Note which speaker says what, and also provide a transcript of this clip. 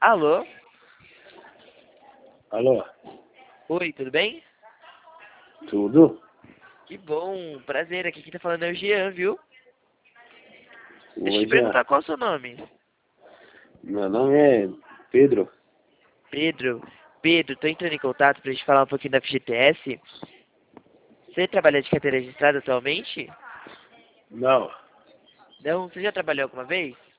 Speaker 1: Alô?
Speaker 2: Alô,
Speaker 1: Oi, tudo bem?
Speaker 2: tudo?
Speaker 1: Que bom, prazer, aqui quem tá falando é o Jean, viu? Deixa eu te
Speaker 2: Hoje
Speaker 1: perguntar qual é o seu nome.
Speaker 2: meu nome é Pedro.
Speaker 1: Pedro. Pedro, tô entrando em contato pra gente falar um pouquinho da FGTS. Você trabalha de carteira registrada atualmente?
Speaker 2: Não,
Speaker 1: Não, você já trabalhou alguma vez?